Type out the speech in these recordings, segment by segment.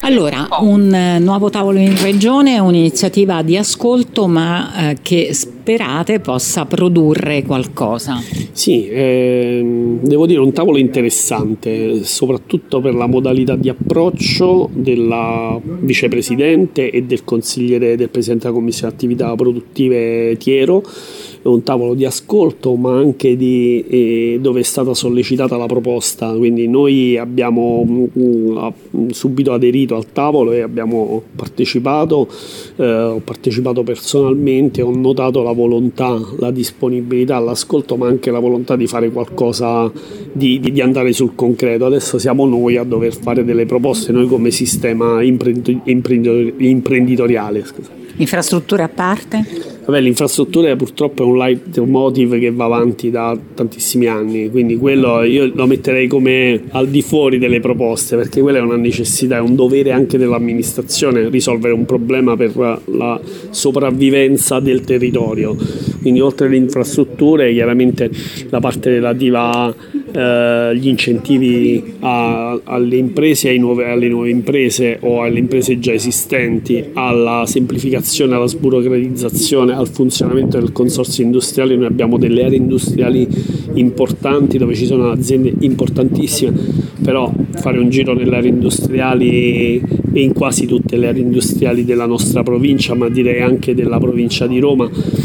Allora, un nuovo tavolo in regione è un'iniziativa di ascolto, ma che sperate possa produrre qualcosa. Sì, devo dire un tavolo interessante, soprattutto per la modalità di approccio della vicepresidente e del consigliere del presidente della commissione attività produttive Tiero. È un tavolo di ascolto, ma anche dove è stata sollecitata la proposta, quindi noi abbiamo subito aderito al tavolo e abbiamo partecipato, ho partecipato personalmente, ho notato la volontà, la disponibilità all'ascolto, ma anche la volontà di fare qualcosa, di andare sul concreto. Adesso siamo noi a dover fare delle proposte, noi come sistema imprenditoriale. Infrastrutture a parte? Vabbè, l'infrastruttura purtroppo è un leitmotiv che va avanti da tantissimi anni, quindi quello io lo metterei come al di fuori delle proposte, perché quella è una necessità, è un dovere anche dell'amministrazione risolvere un problema per la sopravvivenza del territorio. Quindi oltre alle infrastrutture, chiaramente la parte relativa agli incentivi alle imprese, alle nuove imprese o alle imprese già esistenti, alla semplificazione, alla sburocratizzazione, al funzionamento del consorzio industriale. Noi abbiamo delle aree industriali importanti dove ci sono aziende importantissime, però fare un giro nelle aree industriali e in quasi tutte le aree industriali della nostra provincia, ma direi anche della provincia di Roma,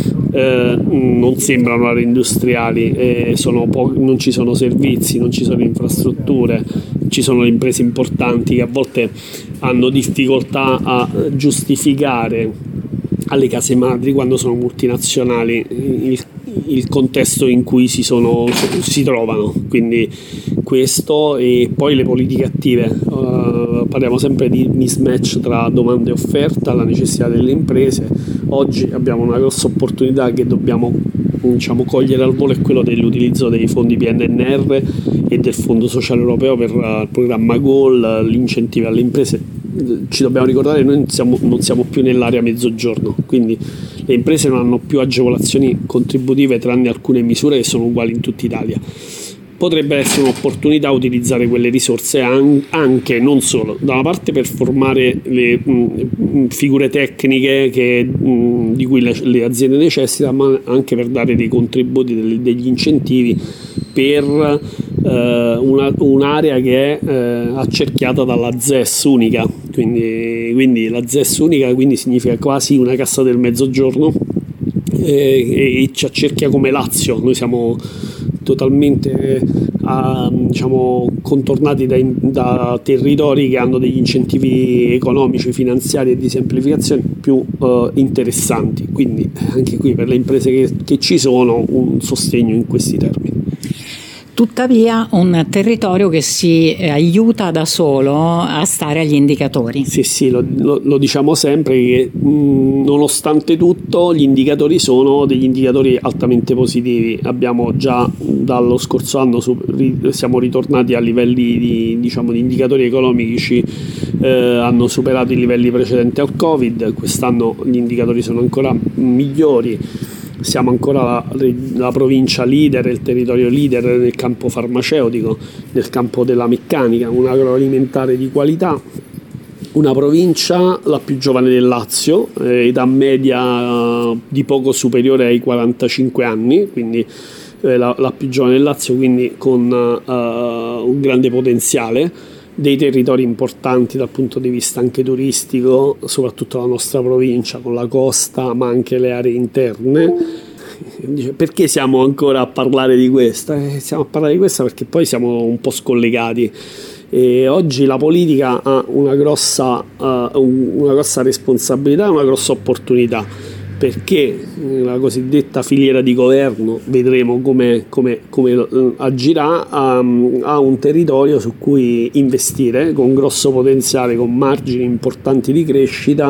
non sembrano aree industriali, non ci sono servizi, non ci sono infrastrutture, ci sono le imprese importanti che a volte hanno difficoltà a giustificare alle case madri, quando sono multinazionali, il contesto in cui si trovano. Quindi questo, e poi le politiche attive, parliamo sempre di mismatch tra domanda e offerta, la necessità delle imprese. Oggi abbiamo una grossa opportunità che dobbiamo cogliere al volo, è quello dell'utilizzo dei fondi PNRR e del Fondo Sociale Europeo per il programma GOL, gli incentivi alle imprese. Ci dobbiamo ricordare che noi non siamo più nell'area mezzogiorno, quindi le imprese non hanno più agevolazioni contributive tranne alcune misure che sono uguali in tutta Italia. Potrebbe essere un'opportunità utilizzare quelle risorse anche, non solo, da una parte per formare le figure tecniche di cui le aziende necessitano, ma anche per dare dei contributi, degli incentivi per un'area che è accerchiata dalla ZES unica, quindi la ZES unica significa quasi una cassa del mezzogiorno, e ci accerchia come Lazio. Noi siamo totalmente contornati da territori che hanno degli incentivi economici, finanziari e di semplificazione più interessanti, quindi anche qui per le imprese che ci sono un sostegno in questi termini. Tuttavia un territorio che si aiuta da solo a stare agli indicatori. Sì, lo diciamo sempre che nonostante tutto gli indicatori sono degli indicatori altamente positivi. Abbiamo già dallo scorso anno siamo ritornati a livelli di indicatori economici, hanno superato i livelli precedenti al Covid. Quest'anno gli indicatori sono ancora migliori. Siamo ancora la provincia leader, il territorio leader nel campo farmaceutico, nel campo della meccanica, un agroalimentare di qualità, una provincia la più giovane del Lazio, età media di poco superiore ai 45 anni, quindi la più giovane del Lazio, quindi con un grande potenziale, dei territori importanti dal punto di vista anche turistico, soprattutto la nostra provincia con la costa ma anche le aree interne. Perché siamo ancora a parlare di questa? Siamo a parlare di questa perché poi siamo un po' scollegati, e oggi la politica ha una grossa responsabilità, una grossa opportunità, perché la cosiddetta filiera di governo, vedremo come agirà, ha un territorio su cui investire con grosso potenziale, con margini importanti di crescita,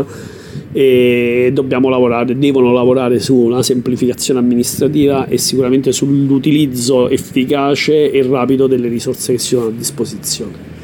e devono lavorare su una semplificazione amministrativa e sicuramente sull'utilizzo efficace e rapido delle risorse che si sono a disposizione.